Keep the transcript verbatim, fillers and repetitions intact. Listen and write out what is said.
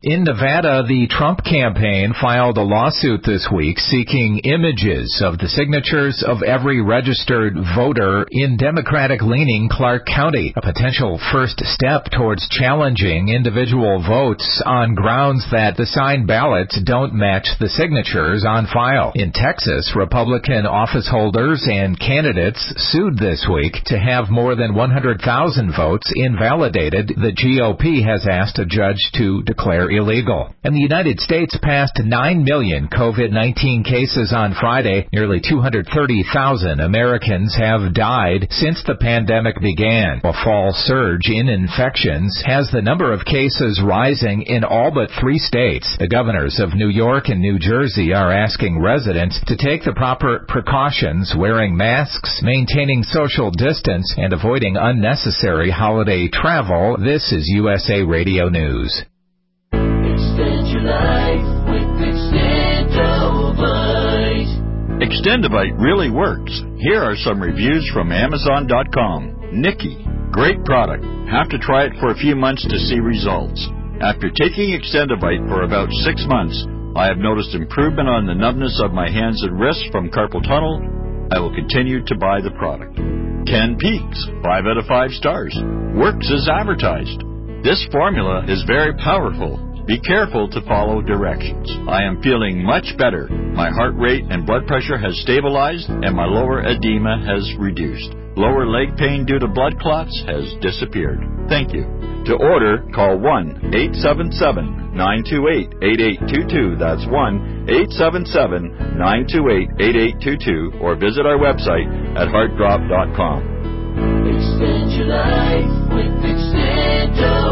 In Nevada, the Trump campaign filed a lawsuit this week seeking images of the signatures of every registered voter in Democratic-leaning Clark County, a potential first step towards challenging individual votes on grounds that the signed ballots don't match the signatures on file. In Texas, Republican office holders and candidates sued this week to have more than one hundred thousand votes invalidated. The G O P has asked a judge to declare illegal. And the United States passed nine million COVID nineteen cases on Friday. Nearly two hundred thirty thousand Americans have died since the pandemic began. A fall surge in infections has the number of cases rising in all but three states. The governors of New York and New Jersey are asking residents to take the proper precautions, wearing masks, maintaining social distance, and avoiding unnecessary holiday travel. This is U S A Radio News. Extend your life with Extendovite. Extendovite really works. Here are some reviews from Amazon dot com. Nikki, great product. Have to try it for a few months to see results. After taking Extendovite for about six months, I have noticed improvement on the numbness of my hands and wrists from carpal tunnel. I will continue to buy the product. Ken Peaks, five out of five stars. Works as advertised. This formula is very powerful. Be careful to follow directions. I am feeling much better. My heart rate and blood pressure has stabilized, and my lower edema has reduced. Lower leg pain due to blood clots has disappeared. Thank you. To order, call one eight seven seven, nine two eight, eight eight two two. That's one eight seven seven, nine two eight, eight eight two two, or visit our website at heart drop dot com. Extend your life with Extendo.